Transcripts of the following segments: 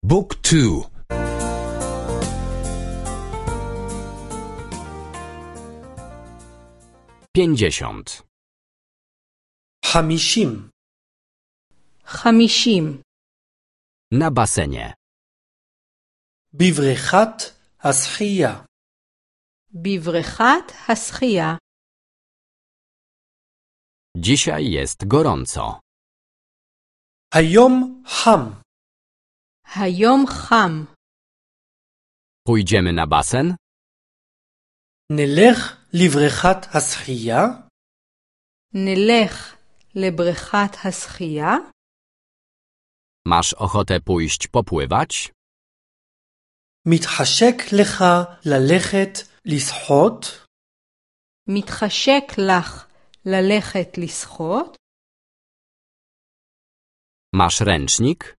Book 2. 50. 50. 50. Na basenie. בבריכת השחייה. בבריכת השחייה. Dzisiaj jest gorąco. היום חם. היום חם. Pójdziemy na basen? נלך לבריכת השחייה. נלך לבריכת השחייה. Masz ochotę pójść popływać? מתחשק לך ללכת לשחות? מתחשק לך ללכת לשחות? Masz ręcznik?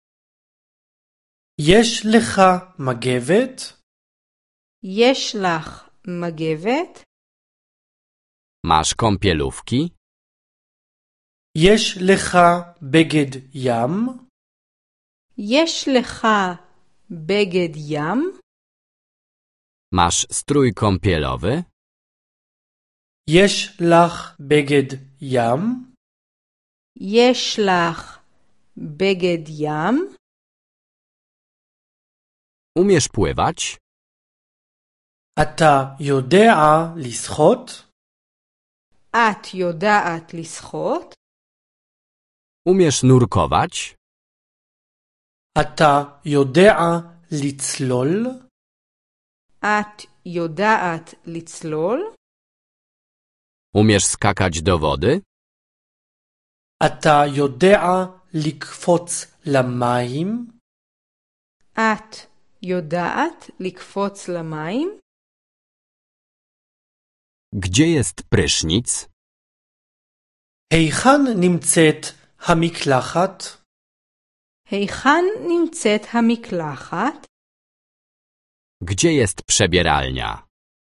יש לך מגבת? יש לך מגבת? Masz kąpielówki? יש לך בגד ים? יש לך בגד ים? Masz strój kąpielowy? יש לך בגד ים? יש לך בגד ים? Umiesz pływać? אתה יודע לשחות? את יודעת לשחות? Umiesz nurkować? אתה יודע לצלול? את יודעת לצלול? Umiesz skakać do wody? אתה יודע לקפוץ למים? את יודעת לקפוץ למים? Gdzie jest prysznic? היכן נמצאת המקלחת? היכן נמצאת המקלחת? Gdzie jest przebieralnia?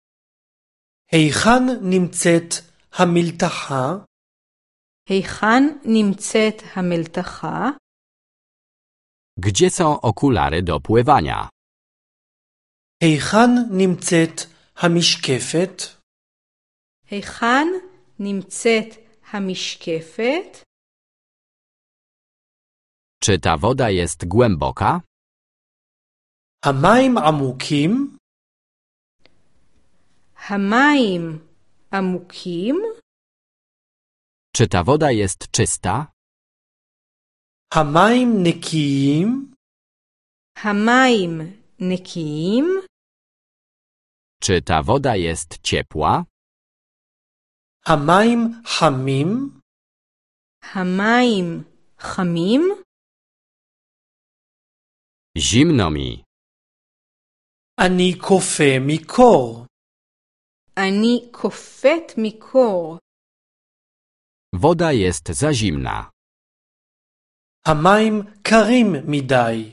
היכן נמצאת המלתחה? היכן נמצאת המלתחה? Gdzie są okulary do pływania? היכן נמצאת המשקפת? היכן נמצאת המשקפת? Czy ta woda jest głęboka? המים עמוקים? המים עמוקים? Czy ta woda jest czysta? המים נקיים? המים נקיים? Czy ta woda jest ciepła? המים חמים? המים חמים? Zimno mi. אני קופא מקור. אני קופאת מקור. Woda jest za zimna. המים קרים מדי.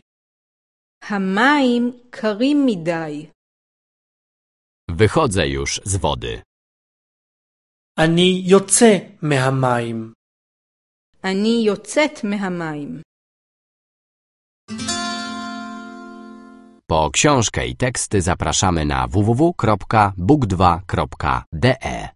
המים קרים מדי. Wychodzę już z wody. אני יוצא מהמים. אני יוצאת מהמים. Po książkę i teksty zapraszamy na www.book2.de.